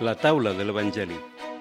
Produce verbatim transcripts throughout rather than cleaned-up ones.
La taula de l'Evangeli.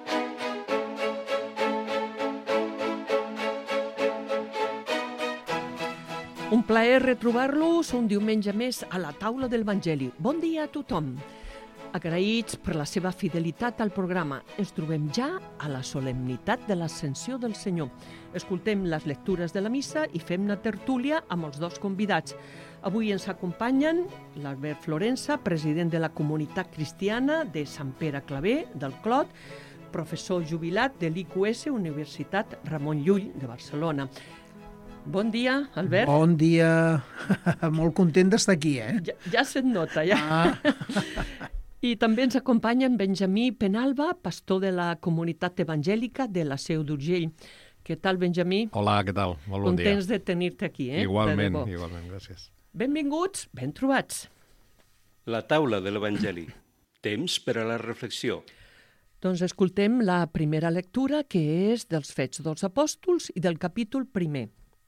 Un plaer retrobar-los un diumenge més a la taula de l'Evangeli. Bon dia a tothom. Agraïts per la seva fidelitat al programa. Ens trobem ja a la solemnitat de l'Ascensió del Senyor. Escoltem les lectures de la missa i fem una tertúlia amb els dos convidats. Avui ens acompanyen l'Albert Florensa, president de la Comunitat Cristiana de Sant Pere Claver, del Clot, professor jubilat de l'I Q S, Universitat Ramon Llull, de Barcelona. Bon dia, Albert. Bon dia. Molt content d'estar aquí, eh? Ja, ja se't nota, ja. Ah. I també ens acompanya en Benjamí Penalba, pastor de la Comunitat Evangèlica de la Seu d'Urgell. Què tal, Benjamí? Hola, què tal? Molt bon dia. Contents de tenir-te aquí, eh? Igualment, igualment, gràcies. Benvinguts, ben trobats. La taula de l'Evangeli. Temps per a la reflexió. Doncs escoltem la primera lectura, que és dels Fets dels Apòstols i del capítol primer.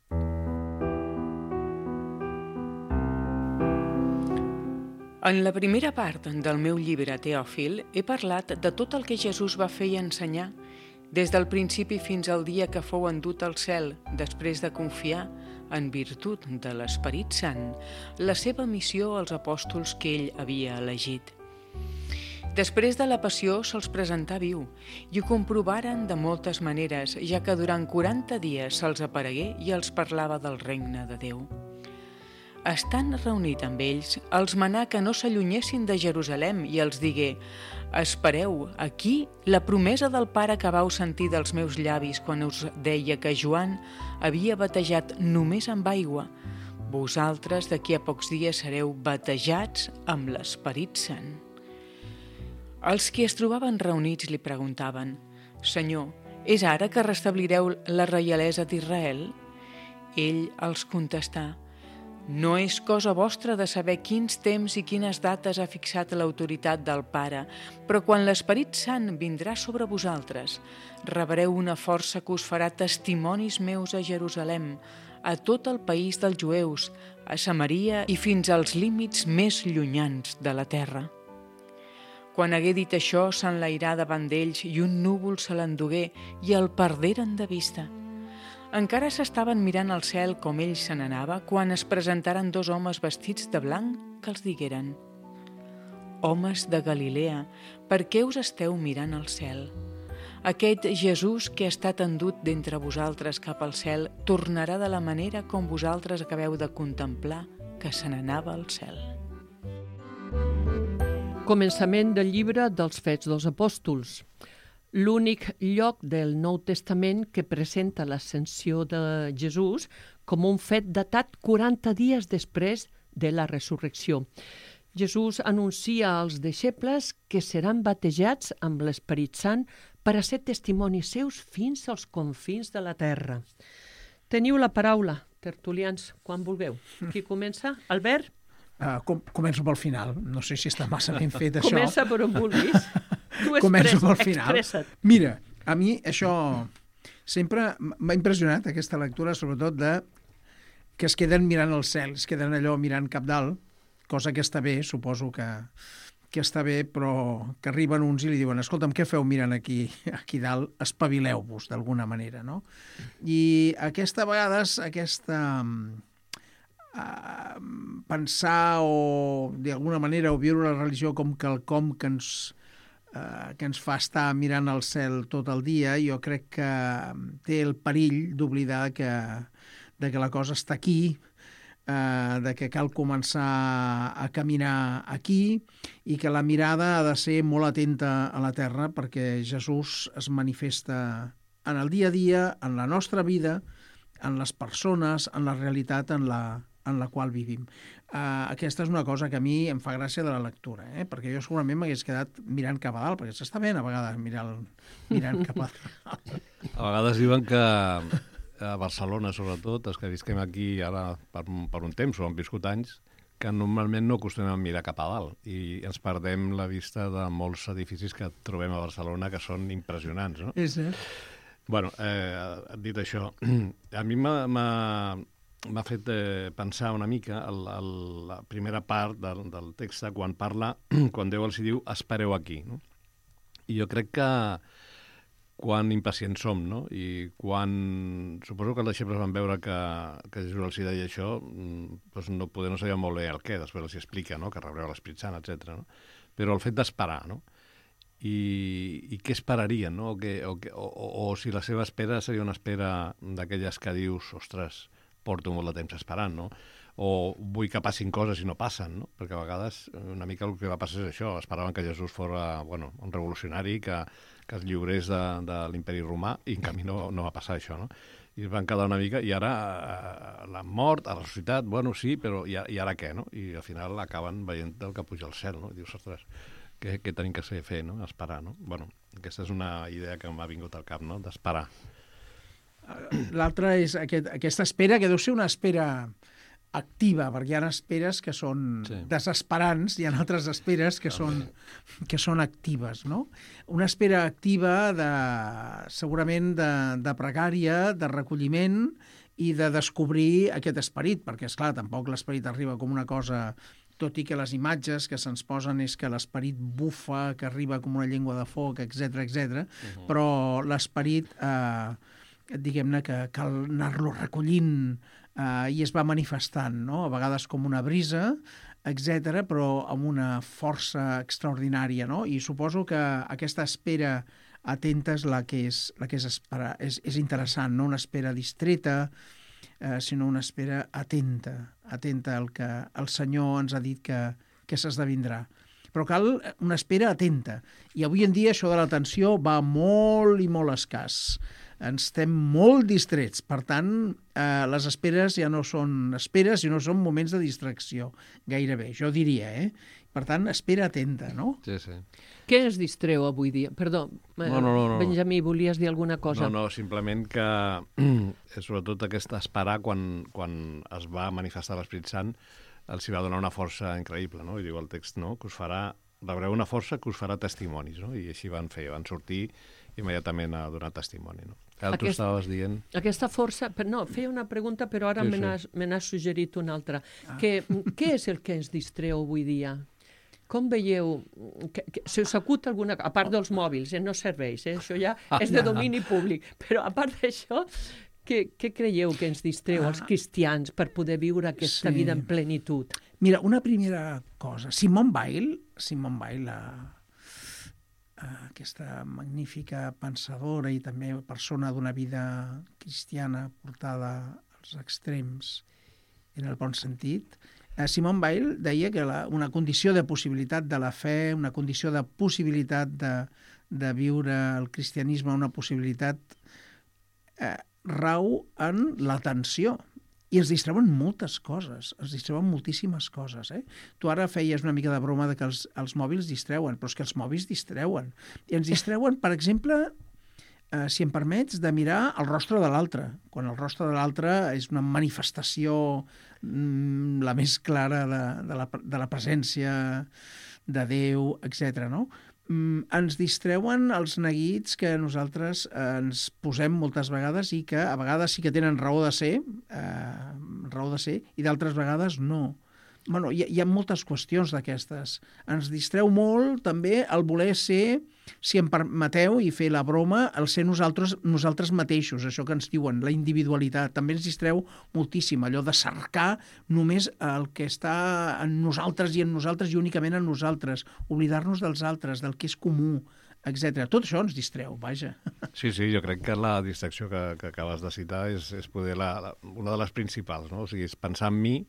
En la primera part del meu llibre Teòfil he parlat de tot el que Jesús va fer i ensenyar, des del principi fins al dia que fou endut al cel, després de confiar, en virtut de l'Esperit Sant, la seva missió als apòstols que ell havia elegit. Després de la passió se'ls presentà viu i ho comprovaren de moltes maneres, ja que durant quaranta dies se'ls aparegué i els parlava del regne de Déu. Estant reunit amb ells, els manà que no s'allunyessin de Jerusalem i els digué: «Espereu aquí la promesa del Pare que vau sentir dels meus llavis quan us deia que Joan havia batejat només amb aigua. Vosaltres d'aquí a pocs dies sereu batejats amb l'Esperit Sant». Els qui es trobaven reunits li preguntaven: «Senyor, és ara que restablireu la reialesa d'Israel?» Ell els contestà: «No és cosa vostra de saber quins temps i quines dates ha fixat l'autoritat del Pare, però quan l'Esperit Sant vindrà sobre vosaltres, rebreu una força que us farà testimonis meus a Jerusalem, a tot el país dels jueus, a Samaria i fins als límits més llunyans de la terra». Quan hagué dit això, s'enlairà davant d'ells i un núvol se l'endugué i el perderen de vista. Encara s'estaven mirant al cel com ell se n'anava quan es presentaren dos homes vestits de blanc que els digueren: «Homes de Galilea, per què us esteu mirant al cel? Aquest Jesús que ha estat endut d'entre vosaltres cap al cel tornarà de la manera com vosaltres acabeu de contemplar que se n'anava al cel». Començament del llibre dels Fets dels Apòstols. L'únic lloc del Nou Testament que presenta l'ascensió de Jesús com un fet datat quaranta dies després de la resurrecció. Jesús anuncia als deixebles que seran batejats amb l'Esperit Sant per a ser testimonis seus fins als confins de la terra. Teniu la paraula, tertulians, quan vulgueu. Qui comença? Albert? Uh, com, començo pel final. No sé si està massa ben fet això. Comença per on vulguis. Tu Començo pel express, final. expressa't. Mira, a mi això sempre m'ha impressionat, aquesta lectura, sobretot de que es queden mirant el cel, es queden allò mirant cap dalt, cosa que està bé, suposo que, que està bé, però que arriben uns i li diuen: «Escolta'm, què feu mirant aquí, aquí dalt? Espavileu-vos, d'alguna manera», no? I aquesta vegades, aquesta... Uh, pensar o d'alguna manera o viure la religió com quelcom que ens, uh, que ens fa estar mirant al cel tot el dia, jo crec que té el perill d'oblidar que, de que la cosa està aquí, uh, de que cal començar a caminar aquí i que la mirada ha de ser molt atenta a la terra perquè Jesús es manifesta en el dia a dia, en la nostra vida, en les persones, en la realitat en la en la qual vivim. Uh, aquesta és una cosa que a mi em fa gràcia de la lectura, eh? Perquè jo segurament m'hagués quedat mirant cap a dalt, perquè s'està bé a vegades mirar, mirant cap a dalt. A vegades diuen que a Barcelona, sobretot, els que visquem aquí ara per, per un temps, o han viscut anys, que normalment no acostumem a mirar cap a dalt i ens perdem la vista de molts edificis que trobem a Barcelona que són impressionants, no? És cert. Bueno, eh, dit això, a mi m'ha... m'ha fet eh, pensar una mica el, el, la primera part del, del text quan parla, quan Déu els diu espereu aquí, no? I jo crec que quan impacients som, no? I quan... Suposo que els deixebles van veure que, que Jesús els deia això, doncs no, poder no sabia molt bé el què, després els explica, no?, que rebreu l'Espírit Sant, etcètera. No? Però el fet d'esperar, no? I, i què esperarien, no? O, que, o, o, o si la seva espera seria una espera d'aquelles que dius, ostres, porto molt de temps esperant, no? O vull que passin coses i no passen, no? Perquè a vegades una mica el que va passar és això, esperaven que Jesús fos, bueno, un revolucionari, que que es lliurés de, de l'imperi romà, i en canvi no, no va passar això, no? I es van quedar una mica, i ara eh, la mort, la ressuscitat, bueno, sí, però i, i ara què, no? I al final acaben veient el que puja al cel, no? I dius, ostres, què, què tenim que fer, no? Esperar, no? Bueno, aquesta és una idea que m'ha vingut al cap, no? D'esperar. L'altra és aquest, aquesta espera, que deu ser una espera activa, perquè hi ha esperes que són sí. desesperants, hi ha altres esperes que són, que són actives, no? Una espera activa de, segurament de, de pregària, de recolliment i de descobrir aquest esperit, perquè, esclar, tampoc l'esperit arriba com una cosa, tot i que les imatges que se'ns posen és que l'esperit bufa, que arriba com una llengua de foc, etcètera, etcètera, uh-huh. però l'esperit, eh, diguem-ne que cal anar-lo recollint, Uh, i es va manifestant, no? A vegades com una brisa, etcètera, però amb una força extraordinària, no? I suposo que aquesta espera atenta és la que és, la que és, espera, és, és interessant, no una espera distreta, uh, sinó una espera atenta, atenta al que el Senyor ens ha dit que, que s'esdevindrà. Però cal una espera atenta. I avui en dia això de l'atenció va molt i molt escàs. Ens estem molt distrets. Per tant, eh, les esperes ja no són esperes, sinó són moments de distracció, gairebé, jo diria, eh? Per tant, espera atenta, no? Sí, sí. Què ens distreu avui dia? Perdó, eh, no, no, no, no. Benjamí, volies dir alguna cosa? No, no, simplement que sobretot aquesta esperar, quan, quan es va manifestar l'Espírit Sant, els hi va donar una força increïble, no? I diu el text, no?, que us farà, rebreu una força que us farà testimonis, no? I així van fer, van sortir immediatament a donar testimoni, no? Ara tu estaves dient... Aquesta força... No, feia una pregunta, però ara sí, me n'has sí. me suggerit una altra. Ah. Que, què és el que ens distreu avui dia? Com veieu... Que, que, se us acut alguna cosa? A part dels mòbils, eh? No serveix, eh? Això ja és de domini públic. Però a part d'això, què, què creieu que ens distreu als cristians per poder viure aquesta sí. vida en plenitud? Mira, una primera cosa. Simone Weil, Simone Weil, la... aquesta magnífica pensadora i també persona d'una vida cristiana portada als extrems en el bon sentit, Simone Weil deia que la, una condició de possibilitat de la fe, una condició de possibilitat de, de viure el cristianisme, una possibilitat eh, rau en l'atenció. I ens distreuen moltes coses, ens distreuen moltíssimes coses. Eh? Tu ara feies una mica de broma de que els, els mòbils distreuen, però és que els mòbils distreuen. I ens distreuen, per exemple, eh, si em permets, de mirar el rostre de l'altre, quan el rostre de l'altre és una manifestació mm, la més clara de, de, la, de la presència de Déu, etcètera, no? Mm, ens distreuen els neguits que nosaltres eh, ens posem moltes vegades i que a vegades sí que tenen raó de ser, eh, raó de ser, i d'altres vegades no. Bueno, hi, hi ha moltes qüestions d'aquestes. Ens distreu molt també el voler ser, si em permeteu, i fer la broma, el ser nosaltres, nosaltres mateixos, això que ens diuen, la individualitat. També ens distreu moltíssim, allò de cercar només el que està en nosaltres i en nosaltres i únicament en nosaltres, oblidar-nos dels altres, del que és comú, etcètera. Tot això ens distreu, vaja. Sí, sí, jo crec que la distracció que, que acabes de citar és, és poder la, la, una de les principals, no? O sigui, és pensar en mi,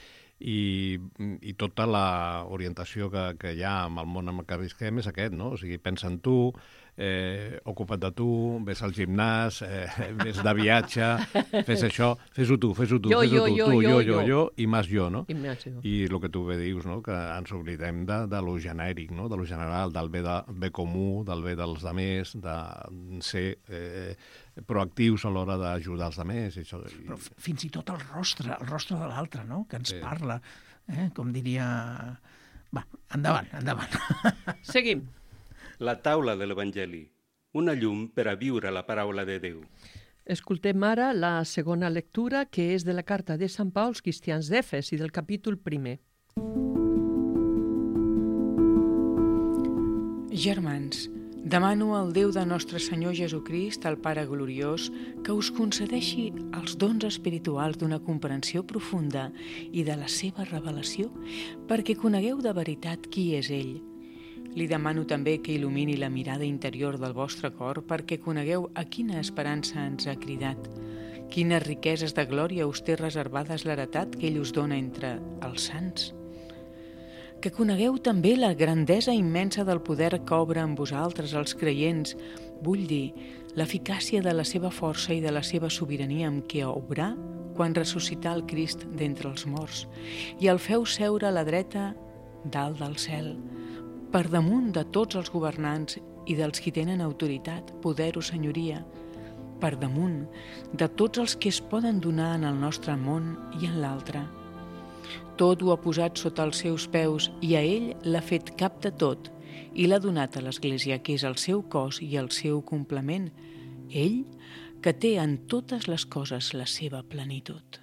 i, i tota l'orientació que, que hi ha amb el món en què visquem és aquest, no? O sigui, pensa en tu, eh, ocupa't de tu, ves al gimnàs, eh, ves de viatge, fes això, fes-ho tu, fes-ho tu, jo, fes-ho jo, tu, jo, tu, jo, jo, jo, jo, jo, i més jo, no? I, més jo. I el que tu bé dius, no? Que ens oblidem de, de lo genèric, no? De lo general, del bé, de, bé comú, del bé dels altres, de ser eh, proactius a l'hora d'ajudar els altres. I això, i... Però fins i tot el rostre, el rostre de l'altre, no? Que ens sí. parla, eh? Com diria... Va, endavant, endavant. Seguim. La taula de l'Evangeli, una llum per a viure la paraula de Déu. Escoltem ara la segona lectura, que és de la carta de Sant Pau als cristians d'Efes i del capítol primer. Germans, Demano al Déu de nostre Senyor Jesucrist, el Pare Gloriós, que us concedeixi els dons espirituals d'una comprensió profunda i de la seva revelació, perquè conegueu de veritat qui és ell. Li demano també que il·lumini la mirada interior del vostre cor perquè conegueu a quina esperança ens ha cridat, quines riqueses de glòria us té reservades l'heretat que ell us dona entre els sants. Que conegueu també la grandesa immensa del poder que obra en vosaltres, els creients, vull dir, l'eficàcia de la seva força i de la seva sobirania amb què obrà quan ressuscità el Crist d'entre els morts i el feu seure a la dreta dalt del cel, per damunt de tots els governants i dels qui tenen autoritat, poder o senyoria, per damunt de tots els que es poden donar en el nostre món i en l'altre. Tot ho ha posat sota els seus peus i a ell l'ha fet cap de tot i l'ha donat a l'Església, que és el seu cos i el seu complement, ell que té en totes les coses la seva plenitud.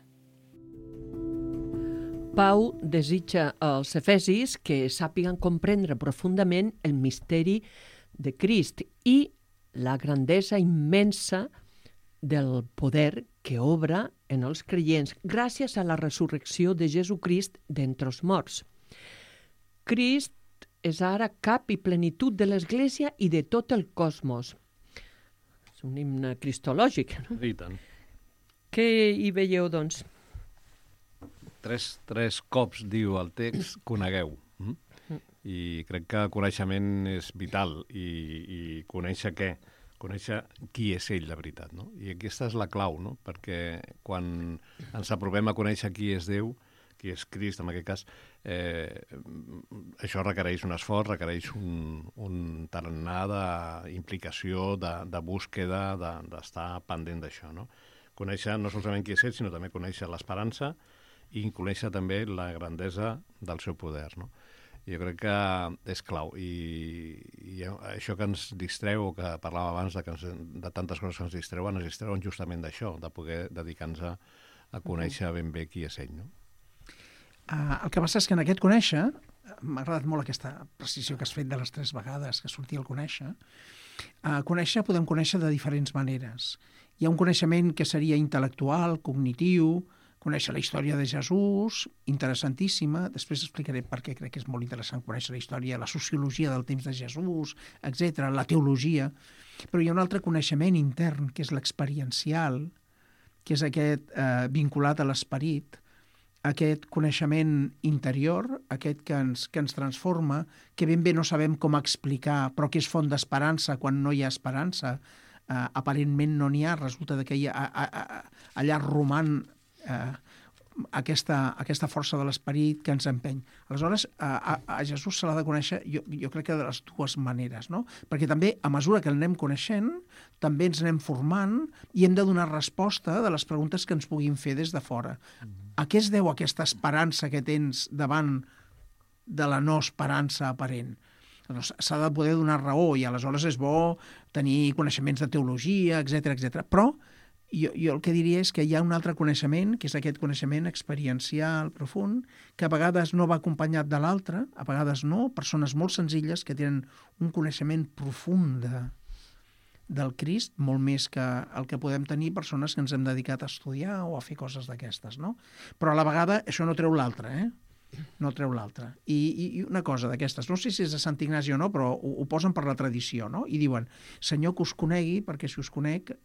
Pau desitja als efesis que sàpiguen comprendre profundament el misteri de Crist i la grandesa immensa del poder que obra en els creients gràcies a la resurrecció de Jesucrist d'entre els morts. Crist és ara cap i plenitud de l'Església i de tot el cosmos. És un himne cristològic, no? I tant. Què hi veieu, doncs? Tres, tres cops diu el text, conegueu. Mm? I crec que el coneixement és vital. I, i conèixer què? Conèixer qui és ell, de veritat, no? I aquesta és la clau, no? Perquè quan ens aprovem a conèixer qui és Déu, qui és Crist, en aquest cas, eh, això requereix un esforç, requereix un, un tarannà d'implicació, de, de búsqueda, d'estar de, pendent d'això, no? Conèixer no solament qui és ell, sinó també conèixer l'esperança i conèixer també la grandesa del seu poder, no? Jo crec que és clau i, i això que ens distreu, que parlàvem abans de, que ens, de tantes coses que ens distreuen, ens distreuen justament d'això, de poder dedicar-nos a, a conèixer ben bé qui és ell, no? Uh, el que passa és que en aquest conèixer, m'ha agradat molt aquesta precisió que has fet de les tres vegades que sortia el conèixer, uh, conèixer podem conèixer de diferents maneres. Hi ha un coneixement que seria intel·lectual, cognitiu, conèixer la història de Jesús, interessantíssima. Després explicaré per què crec que és molt interessant conèixer la història, la sociologia del temps de Jesús, etcètera, la teologia. Però hi ha un altre coneixement intern, que és l'experiencial, que és aquest eh, vinculat a l'esperit, aquest coneixement interior, aquest que ens, que ens transforma, que ben bé no sabem com explicar, però que és font d'esperança quan no hi ha esperança. Eh, aparentment no n'hi ha, resulta que hi ha, a, a, a, allà roman Eh, aquesta, aquesta força de l'esperit que ens empeny. Aleshores, a, a, a Jesús se l'ha de conèixer, jo, jo crec que de les dues maneres, no? Perquè també, a mesura que l'anem coneixent, també ens anem formant i hem de donar resposta de les preguntes que ens puguin fer des de fora. Mm-hmm. A què es deu aquesta esperança que tens davant de la no esperança aparent? Doncs s'ha de poder donar raó i aleshores és bo tenir coneixements de teologia, etcètera, etcètera. Però Jo, jo el que diria és que hi ha un altre coneixement, que és aquest coneixement experiencial, profund, que a vegades no va acompanyat de l'altre, a vegades no, persones molt senzilles que tenen un coneixement profund de, del Crist, molt més que el que podem tenir persones que ens hem dedicat a estudiar o a fer coses d'aquestes, no? Però a la vegada això no treu l'altre, eh? No treu l'altre. I, i, I una cosa d'aquestes, no sé si és de Sant Ignasi o no, però ho, ho posen per la tradició, no? I diuen, Senyor, que us conegui, perquè si us conec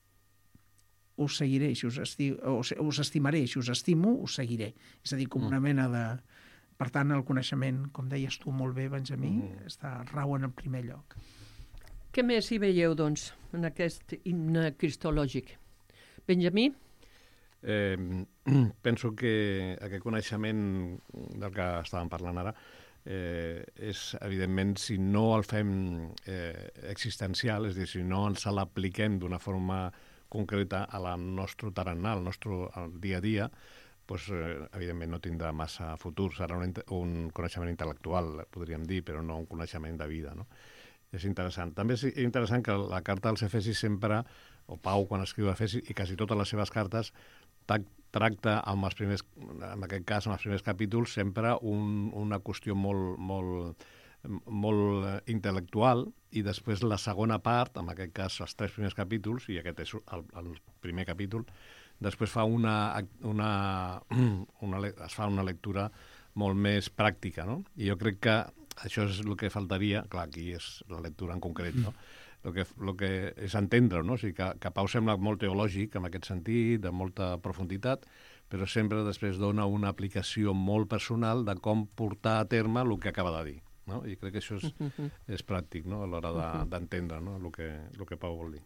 us seguiré, si us, esti... us estimaré, si us estimo, us seguiré. És a dir, com una mena de... Per tant, el coneixement, com deies tu molt bé, Benjamí, mm. està rau en el primer lloc. Què més hi veieu, doncs, en aquest himne cristològic? Benjamí? Eh, penso que aquest coneixement del que estàvem parlant ara eh, és, evidentment, si no el fem eh, existencial, és a dir, si no ens l'apliquem d'una forma concreta a la nostre tarannà, al nostre al dia a dia, doncs, eh, evidentment no tindrà massa futur. Serà un, un coneixement intel·lectual, podríem dir, però no un coneixement de vida, no? És interessant. També és interessant que la carta als Efesis sempre, o Pau quan escriu a Efesis, i quasi totes les seves cartes, tracta, amb els primers, en aquest cas, en els primers capítols, sempre un, una qüestió molt, molt, molt intel·lectual, i després la segona part, en aquest cas els tres primers capítols, i aquest és el, el primer capítol, després fa una, una, una, es fa una lectura molt més pràctica, no? I jo crec que això és el que faltaria, clar, aquí és la lectura en concret, no? El que, el que és entendre, no? O sigui, que, que Pau sembla molt teològic en aquest sentit, de molta profunditat, però sempre després dona una aplicació molt personal de com portar a terme el que acaba de dir, no? I crec que això és, és pràctic, no? A l'hora d'entendre, no? el, que, el que Pau vol dir.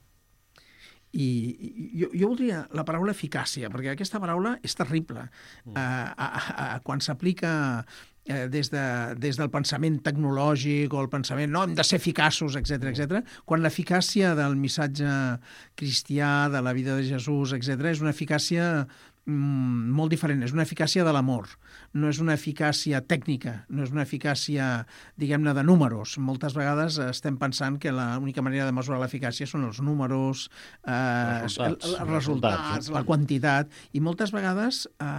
I jo, jo voldria la paraula eficàcia, perquè aquesta paraula és terrible. Mm. Uh, uh, uh, quan s'aplica uh, des, de, des del pensament tecnològic o el pensament, no, hem de ser eficaços, etcètera, etcètera, quan l'eficàcia del missatge cristià, de la vida de Jesús, etcètera, és una eficàcia mm, molt diferent, és una eficàcia de l'amor, no és una eficàcia tècnica, no és una eficàcia, diguem-ne, de números. Moltes vegades estem pensant que l'única manera de mesurar l'eficàcia són els números, eh, resultats, el, els resultats, resultats, la quantitat, i moltes vegades eh,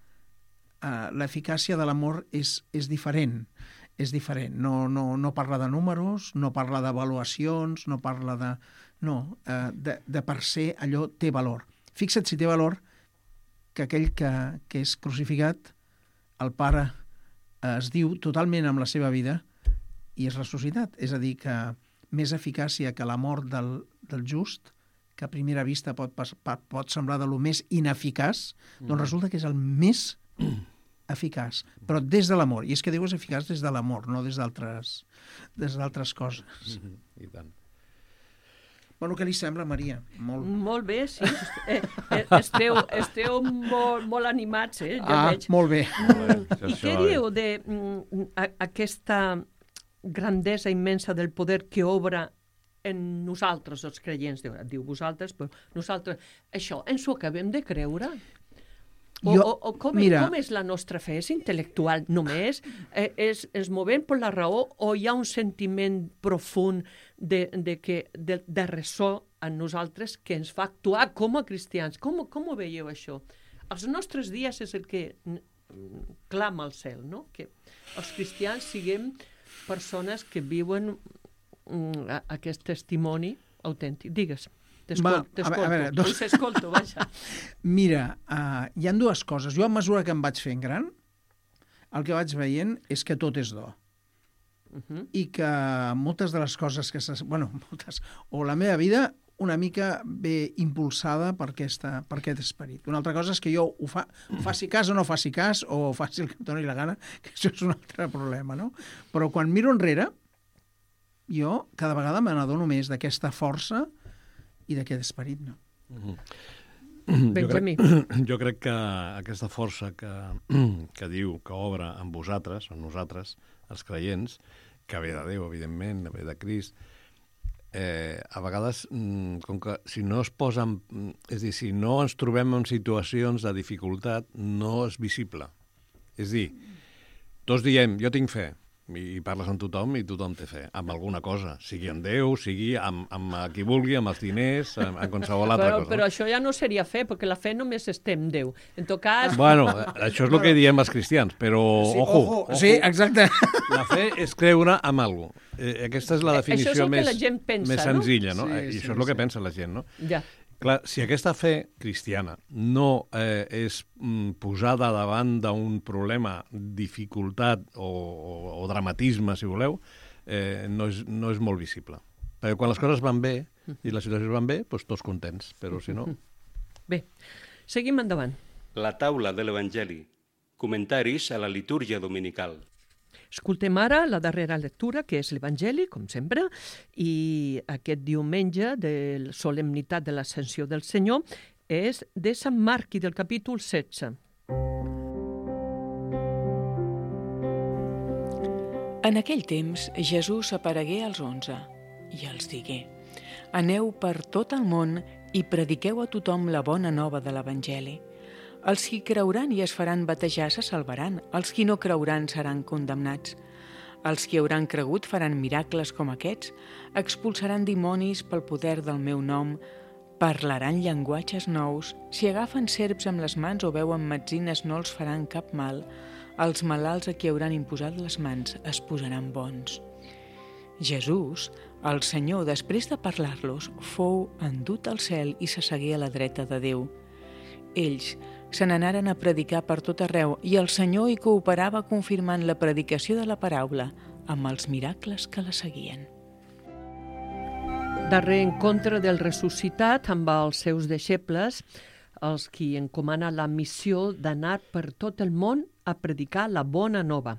eh, l'eficàcia de l'amor és, és diferent. És diferent. No, no, no parla de números, no parla d'avaluacions, no parla de... No, eh, de, de per ser allò té valor. Fixa't si té valor que aquell que, que és crucificat, el Pare es diu totalment amb la seva vida i és ressuscitat. És a dir, que més eficàcia que la mort del, del just, que a primera vista pot, pot semblar de lo més ineficaç, mm. doncs resulta que és el més eficaç, però des de l'amor. I és que Déu és eficaç des de l'amor, no des d'altres des d'altres coses. Mm-hmm. I tant. Bueno, què li sembla, Maria? Molt, molt bé, sí. Eh, eh, esteu esteu molt, molt animats, eh? Jo ah, veig. Molt bé. Mm, I què diu d'aquesta grandesa immensa del poder que obra en nosaltres, els creients? Diu vosaltres, però nosaltres... Això, ens ho acabem de creure? O, jo, o, o com, mira, com és la nostra fe? És intel·lectual només? Eh, és, ens movem per la raó o hi ha un sentiment profund de, de, que, de, de ressò en nosaltres que ens fa actuar com a cristians? Com, com ho veieu, això? Els nostres dies és el que clama al cel, no? Que els cristians siguem persones que viuen mm, aquest testimoni autèntic. Digues. T'escolto, us escolto, vaja. Mira, uh, hi ha dues coses. Jo, a mesura que em vaig fent gran, el que vaig veient és que tot és do. Uh-huh. I que moltes de les coses que... Bueno, moltes... O la meva vida una mica ve impulsada per, aquesta, per aquest esperit. Una altra cosa és que jo ho, fa, ho faci cas o no faci cas, o faci el que em doni la gana, que això és un altre problema, no? Però quan miro enrere, jo cada vegada me n'adono més d'aquesta força i d'aquest esperit, no? Mm-hmm. Benjamí. Jo crec, jo crec que aquesta força que, que diu, que obre en vosaltres, en nosaltres, els creients, que ve de Déu, evidentment, ve de Crist, eh, a vegades, com que si no es posen... És a dir, si no ens trobem en situacions de dificultat, no és visible. És a dir, tots diem, jo tinc fe, i parles amb tothom i tothom té fe, amb alguna cosa, sigui amb Déu, sigui amb, amb qui vulgui, amb els diners, amb, amb qualsevol altra però, cosa. Però això ja no seria fe, perquè la fe només es té en Déu. En tot cas... Bueno, això és el que diem els cristians, però sí, ojo, ojo, ojo, sí, exacte. La fe és creure en alguna cosa. Eh, aquesta és la definició això és el més, que la gent pensa, més no? senzilla, no? Sí, I sí, això és el que sí. pensa la gent, no? Ja. Clar, si aquesta fe cristiana no eh, és mm, posada davant d'un problema, dificultat o, o, o dramatisme, si voleu, eh, no, és, no és molt visible. Perquè quan les coses van bé i les situacions van bé, doncs tots contents, però si no... Bé, seguim endavant. La taula de l'Evangeli. Comentaris a la litúrgia dominical. Escoltem ara la darrera lectura, que és l'Evangeli, com sempre, i aquest diumenge de la solemnitat de l'Ascensió del Senyor és de Sant Marc i del capítol setze. En aquell temps, Jesús aparegué als onze i els digué: Aneu per tot el món i prediqueu a tothom la bona nova de l'Evangeli. Els qui creuran i es faran batejar se salvaran, els qui no creuran seran condemnats. Els qui hauran cregut faran miracles com aquests, expulsaran dimonis pel poder del meu nom, parlaran llenguatges nous, si agafen serps amb les mans o beuen metzines no els faran cap mal, els malalts a qui hauran imposat les mans es posaran bons. Jesús, el Senyor, després de parlar-los, fou endut al cel i s'assegué a la dreta de Déu. Ells se n'anaren a predicar per tot arreu i el Senyor hi cooperava confirmant la predicació de la paraula amb els miracles que la seguien. Darrer encontre del ressuscitat amb els seus deixebles, els qui encomana la missió d'anar per tot el món a predicar la bona nova.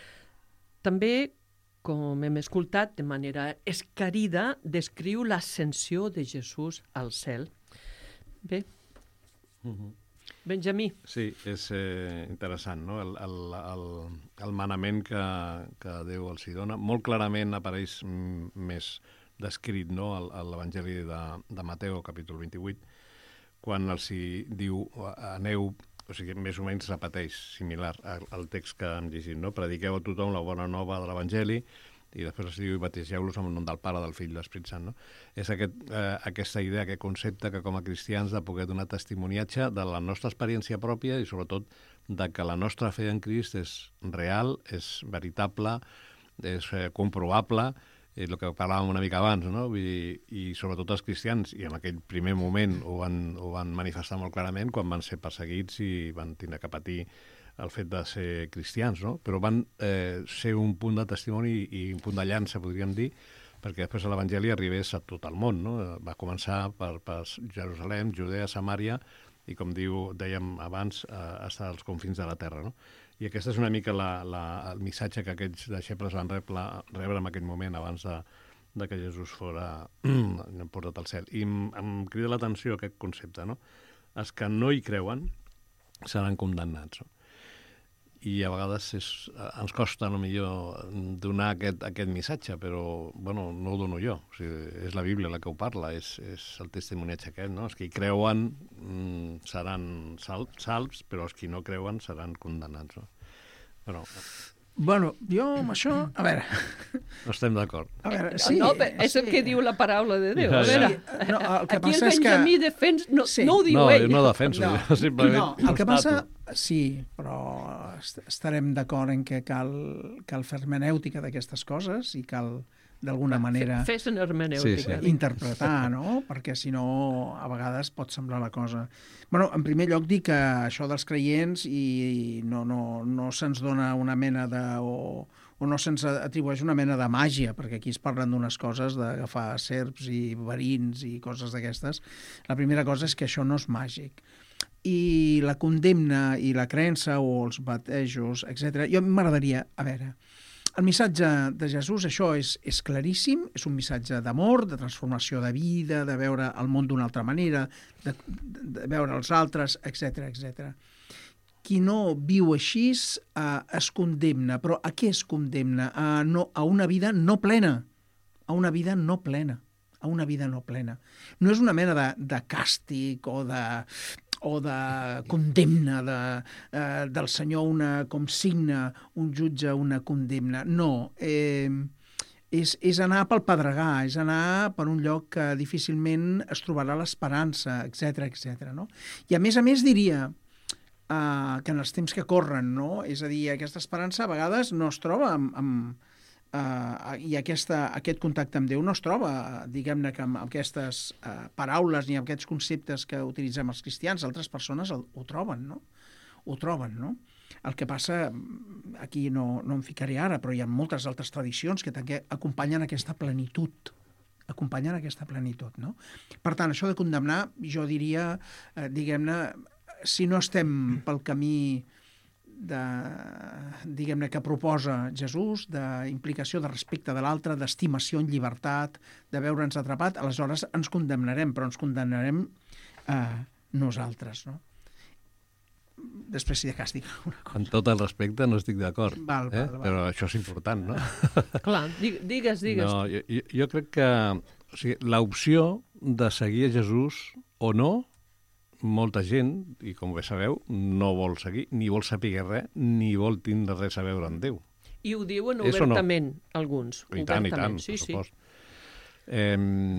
També, com hem escoltat, de manera escarida, descriu l'ascensió de Jesús al cel. Bé, Uh-huh. Benjamí. Sí, és eh, interessant, no? El, el, el, el manament que, que Déu els hi dona. Molt clarament apareix mm, més descrit, no?, a l'Evangeli de, de Mateu, capítol vint-i-vuit, quan els hi diu aneu, o sigui, més o menys repeteix similar al, al text que hem llegit, no? Prediqueu a tothom la bona nova de l'Evangeli i després es diu bategeu-los en el nom del Pare, del Fill i de l'Espírit Sant, no? És aquest, eh, aquesta idea, aquest concepte que com a cristians de poder donar testimoniatge de la nostra experiència pròpia i sobretot de que la nostra fe en Crist és real, és veritable, és eh, comprovable, és el que parlàvem una mica abans, no? Vull dir, i sobretot els cristians, i en aquell primer moment ho van, ho van manifestar molt clarament quan van ser perseguits i van tindre que patir el fet de ser cristians, no? Però van eh, ser un punt de testimoni i un punt de llança, podríem dir, perquè després l'Evangeli arribés a tot el món, no? Va començar per, per Jerusalem, Judea, Samària, i com diu, dèiem abans, eh, fins als confins de la terra, no? I aquest és una mica la, la, el missatge que aquests deixebles van rebre, rebre en aquell moment abans de, de que Jesús fora portat al cel. I em, em crida l'atenció aquest concepte, no? Els que no hi creuen seran condemnats, no? I a vegades és, ens costa millor donar aquest, aquest missatge, però bueno, no ho dono jo. O sigui, és la Bíblia la que ho parla, és, és el testimoniatge aquest, no? Els que hi creuen mm, seran sal, salvs, però els que no creuen seran condemnats, no? Bueno, Bueno, jo amb això... A veure... no estem d'acord. A veure, sí... No, és el que diu la paraula de Déu. A veure, Sí, no, el que aquí passa el és que- Benjamí defens, no, Sí. no ho diu No, ell. jo no defenso, No, jo simplement no, el que passa... constato. Sí, però est- estarem d'acord en que cal, cal fer hermenèutica d'aquestes coses i cal, d'alguna manera, Fes en hermenèutica. Sí, sí. interpretar, no? Perquè, si no, a vegades pot semblar la cosa... Bueno, en primer lloc, dir que això dels creients i no, no, no se'ns dona una mena de... O, o no se'ns atribueix una mena de màgia, perquè aquí es parlen d'unes coses d'agafar serps i verins i coses d'aquestes. La primera cosa és que això no és màgic. I la condemna i la creença o els batejos, etcètera. Jo m'agradaria, a veure, el missatge de Jesús, això és, és claríssim, és un missatge d'amor, de transformació de vida, de veure el món d'una altra manera, de, de, de veure els altres, etcètera, etcètera. Qui no viu així eh, es condemna. Però a què es condemna? A, no, a una vida no plena. A una vida no plena. A una vida no plena. No és una mena de, de càstig o de, o de condemna de, eh, del Senyor, una com signa un jutge una condemna. No. Eh, és, és anar pel pedregar, és anar per un lloc que difícilment es trobarà l'esperança, etcètera, etcètera, no? I a més a més diria... Uh, que en els temps que corren, no? És a dir, aquesta esperança a vegades no es troba amb... amb uh, i aquesta, aquest contacte amb Déu no es troba, diguem-ne, que amb aquestes uh, paraules ni amb aquests conceptes que utilitzem els cristians. Altres persones el, ho troben, no? Ho troben, no? El que passa, aquí no, no em ficaré ara, però hi ha moltes altres tradicions que també acompanyen aquesta plenitud, acompanyen aquesta plenitud, no? Per tant, això de condemnar, jo diria, eh, diguem-ne, si no estem pel camí de, diguem-ne, que proposa Jesús, d'implicació, de respecte de l'altre, d'estimació en llibertat, de veure'ns atrapat, aleshores ens condemnarem, però ens condemnarem eh, nosaltres, no? Després, si de cas, dic una cosa. Amb tot el respecte no estic d'acord, Val, eh? val, val. Però això és important, no? Clar, digues, digues. No, jo, jo, jo crec que o sigui, l'opció de seguir a Jesús o no, molta gent, i com bé sabeu, no vol seguir, ni vol saber res, ni vol tindre res a veure amb Déu. I ho diuen Eso no. obertament, alguns. I tant, i tant, sí, per sí. supost. Eh,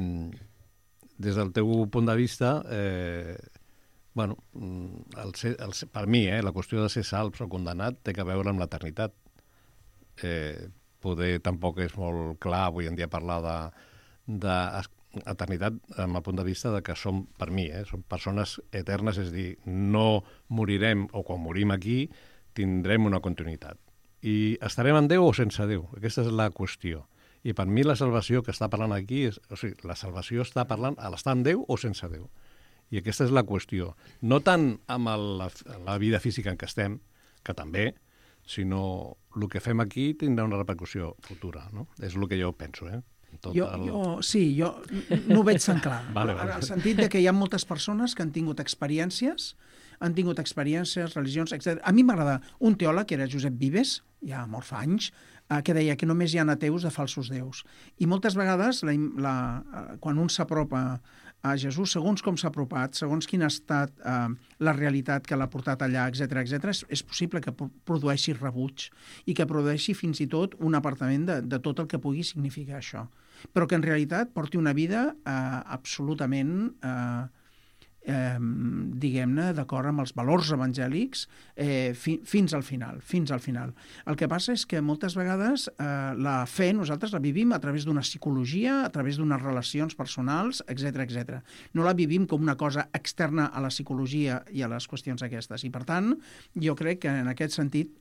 des del teu punt de vista, eh, bueno, el ser, el ser, per mi, eh, la qüestió de ser salvs o condemnat té que veure amb l'eternitat. Eh, poder tampoc és molt clar avui en dia parlar de, de eternitat amb el punt de vista de que som, per mi, eh, som persones eternes, és a dir, no morirem, o quan morim aquí, tindrem una continuïtat. I estarem en Déu o sense Déu? Aquesta és la qüestió. I per mi la salvació que està parlant aquí, és, o sigui, la salvació està parlant a l'estar en Déu o sense Déu. I aquesta és la qüestió. No tant amb el, la, la vida física en què estem, que també, sinó el que fem aquí tindrà una repercussió futura, no? És el que jo penso, eh? Tot jo, el... jo, sí, jo no ho veig tan clar. Vale, vale. En el sentit de que hi ha moltes persones que han tingut experiències, han tingut experiències, religions, etcètera. A mi m'agrada un teòleg, que era Josep Vives, ja mort fa anys, eh, que deia que només hi ha ateus de falsos déus. I moltes vegades, la, la, quan un s'apropa a Jesús, segons com s'ha apropat, segons quina ha estat eh, la realitat que l'ha portat allà, etcètera, etcètera, és, és possible que produeixi rebuig i que produeixi fins i tot un apartament de, de tot el que pugui significar això. Però que en realitat porti una vida eh, absolutament, eh, eh, diguem-ne, d'acord amb els valors evangèlics eh, fi, fins al final, fins al final. El que passa és que moltes vegades eh, la fe nosaltres la vivim a través d'una psicologia, a través d'unes relacions personals, etcètera, etcètera. No la vivim com una cosa externa a la psicologia i a les qüestions aquestes. I, per tant, jo crec que en aquest sentit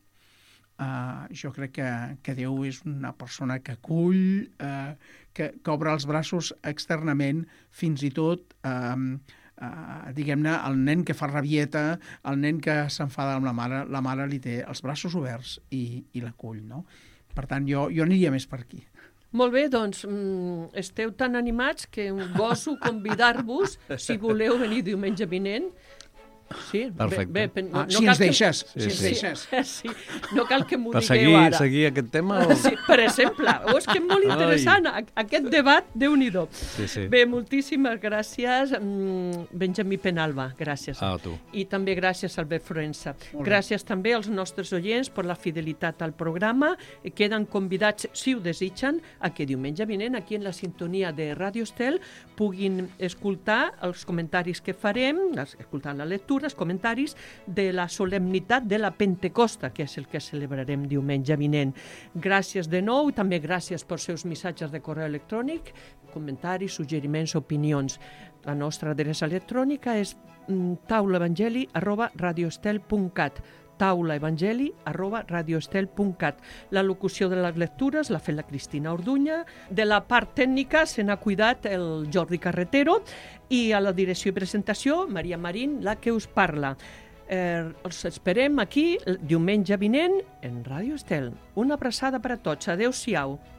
Uh, jo crec que, que Déu és una persona que acull, uh, que, que obre els braços externament, fins i tot, uh, uh, diguem-ne, el nen que fa rabieta, el nen que s'enfada amb la mare, la mare li té els braços oberts i, i l'acull, no? Per tant, jo, jo aniria més per aquí. Molt bé, doncs mm, esteu tan animats que goso convidar-vos, si voleu venir diumenge vinent. Sí, perfecte. Bé, bé, no, ah, no si ens que... deixes, sí, si ens sí, deixes. Sí, no cal que m'ho per digueu seguir, ara. seguir aquest tema? O... Sí, per exemple. Oh, és que és molt interessant, Ai. aquest debat, Déu-n'hi-do. Sí, sí. Bé, moltíssimes gràcies, Benjamí Penalba, gràcies. Ah, tu. I també gràcies, Albert Florença. Gràcies també als nostres oients per la fidelitat al programa. Queden convidats, si ho desitgen, a que diumenge vinent, aquí en la sintonia de Ràdio Estel, puguin escoltar els comentaris que farem, escoltar la lectura, els comentaris de la solemnitat de la Pentecosta, que és el que celebrarem diumenge vinent. Gràcies de nou, i també gràcies pels seus missatges de correu electrònic, comentaris, suggeriments, opinions. La nostra adreça electrònica és taulaevangeli arroba radioestel punt cat. taulaevangeli arroba radioestel punt cat. La locució de les lectures l'ha fet la Cristina Orduña. De la part tècnica se n'ha cuidat el Jordi Carretero i a la direcció i presentació, Maria Marín, la que us parla. Eh, els esperem aquí el diumenge vinent en Ràdio Estel. Una abraçada per a tots. Adéu-siau.